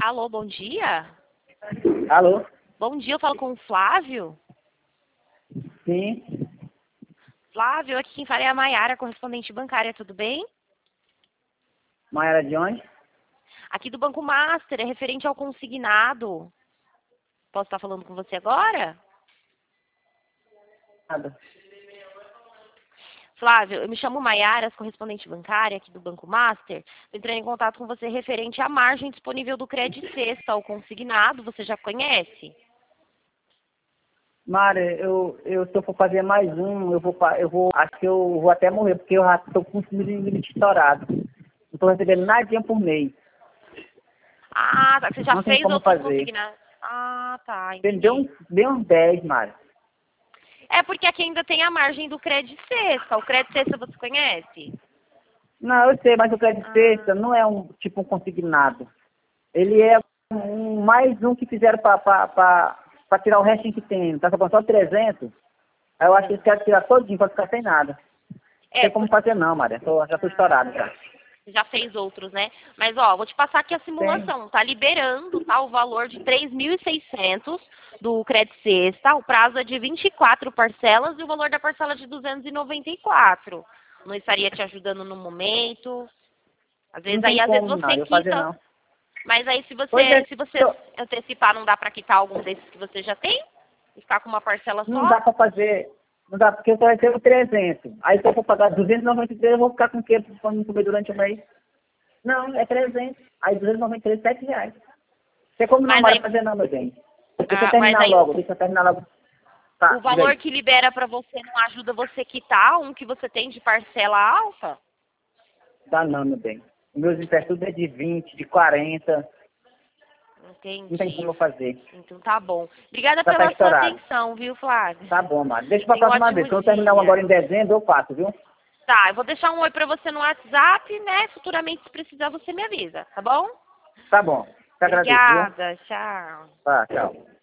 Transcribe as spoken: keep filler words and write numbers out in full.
Alô, bom dia. Alô? Bom dia, eu falo com o Flávio. Sim. Flávio, aqui quem fala é a Maiara, correspondente bancária, tudo bem? Maiara de onde? Aqui do Banco Master, é referente ao consignado. Posso estar falando com você agora? Nada. Flávio, eu me chamo Maiara, correspondente bancária aqui do Banco Master. Estou entrando em contato com você referente à margem disponível do Credit Sexta, ao consignado. Você já conhece? Mara, eu, eu se eu for fazer mais um, eu vou, pa- eu vou, acho que eu vou até morrer, porque eu já estou com o limite estourado. Não estou recebendo nadinha por mês. Ah, tá. Você já Não tem fez como outros fazer. consignados? Ah, tá, Ele deu entendi. uns, deu uns dez, Mara. É porque aqui ainda tem a margem do Credit Sexta. O Credit Sexta você conhece? Não, eu sei, mas o crédito Ah, sexta não é um tipo um consignado. Ele é um, mais um que fizeram para tirar o restinho que tem. Tá faltando só trezentos. Aí eu acho que eles querem tirar todinho para ficar sem nada. Não é, tem como por... fazer não, Maria. Tô, já estou estourado já. Você já fez outros, né? Mas, ó, vou te passar aqui a Tem. simulação. Tá liberando, tá? O valor de três mil e seiscentos do Credit Sexta. O prazo é de vinte e quatro parcelas e o valor da parcela é de duzentos e noventa e quatro. Não estaria te ajudando no momento. Às Não vezes tem aí, às vezes como você não, eu fazer quita. não. Mas aí se Pois você, é, se você tô- antecipar, não dá pra quitar algum desses que você já tem? E ficar com uma parcela não só? dá para fazer, não dá, porque eu só recebo trezentos. Aí se eu for pagar duzentos e noventa e três, eu vou ficar com o quê para me comer durante o mês? Não, é trezentos. Aí duzentos e noventa e três, sete reais. Tem como não, Mas Maria, aí, fazer não, meu bem. Deixa eu ah, mas terminar aí o, logo, deixa eu terminar logo. o Tá, diga valor aí. que libera pra você não ajuda você a quitar um que você tem de parcela alta? Dá não, meu bem. Meus empréstimos é de vinte, de quarenta. Não tem como Entendi. eu fazer. Então tá bom. Obrigada Já tá pela sua estourado. atenção, viu, Flávio? Tá bom, Maria. Deixa pra Tenha um próxima vez. ótimo Quando eu terminar um agora dia. em dezembro, eu faço, viu? Tá, eu vou deixar um oi pra você no WhatsApp, né? Futuramente, se precisar, você me avisa, tá bom? Tá bom. Te agradeço, viu? Obrigada, tchau. Tá, tchau.